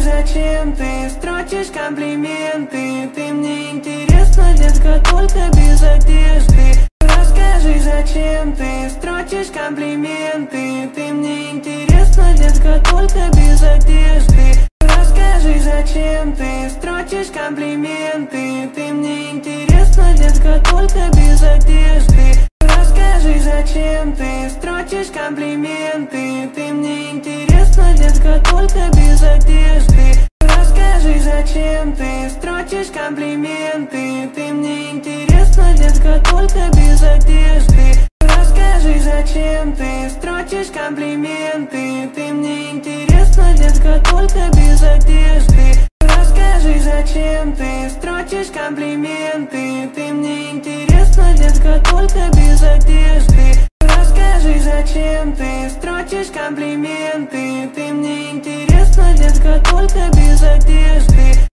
зачем ты строчишь комплименты? Ты мне интересна, детка, только без одежды. Расскажи, зачем ты строчишь комплименты? Ты мне интересна, детка, только без одежды. Расскажи, зачем ты строчишь комплименты? Ты мне интересна, детка, только без одежды. Расскажи, зачем ты строчишь комплименты? Ты мне интересна, детка, только без одежды. Расскажи, зачем ты строчишь комплименты? Ты мне интересна, детка, только без одежды. Расскажи, зачем ты строчишь комплименты? Ты мне интересна, детка, только без одежды. Расскажи, зачем ты строчишь комплименты? Ты мне интересна, детка, только без одежды. Расскажи, зачем ты строчишь комплименты? Ты мне интересна, детка, только без одежды.